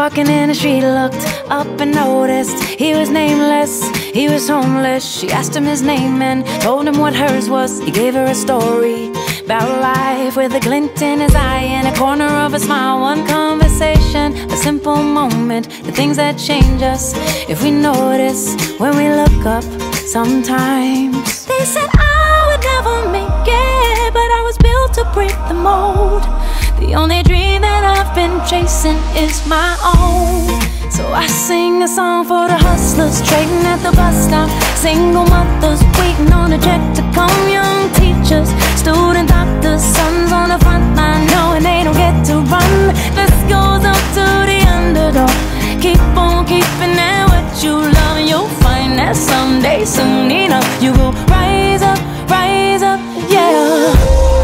walking in the street, looked up and noticed he was nameless, he was homeless. She asked him his name and told him what hers was. He gave her a story about life with a glint in his eye and a corner of a smile. One conversation, a simple moment, the things that change us if we notice when we look up sometimes. They said I would never make it, but I was built to break the mold. The only dream that I've been chasing is my own. So I sing a song for the hustlers trading at the bus stop, single mothers waiting on a check to come, young teachers, student doctors, sons on the front line knowing they don't get to run. This goes up to the underdog. Keep on keeping at what you love, and you'll find that someday, soon enough, you will rise up, yeah.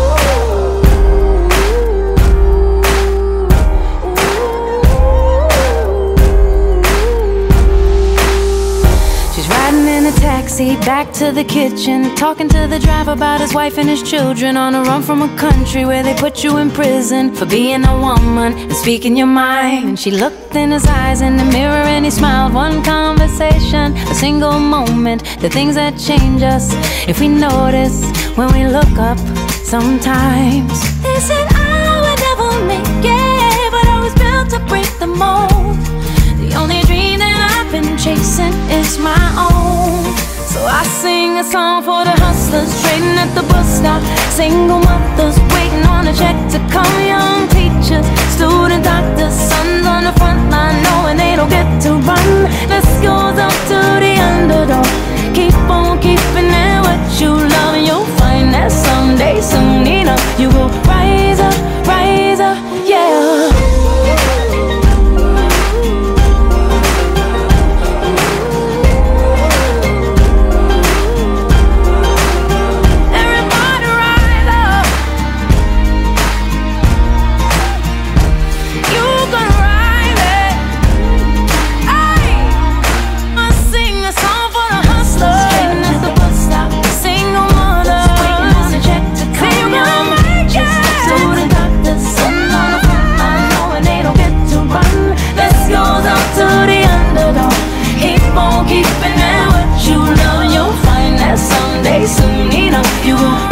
Taxi back to the kitchen, talking to the driver about his wife and his children, on a run from a country where they put you in prison for being a woman and speaking your mind. And she looked in his eyes in the mirror and he smiled. One conversation, a single moment, the things that change us if we notice when we look up sometimes. They said I would never make it, but I was built to break the mold. The only dream that I've been chasing is my own. So I sing a song for the hustlers trading at the bus stop, single mothers waiting on a check to come, young teachers, student doctors, sons on the front line knowing they don't get to run. This goes up to the underdog. Keep on keeping at what you love, and you'll find that someday, soon enough, you will rise up, yeah. Keeping at what you love, you'll find that someday, soon enough, you will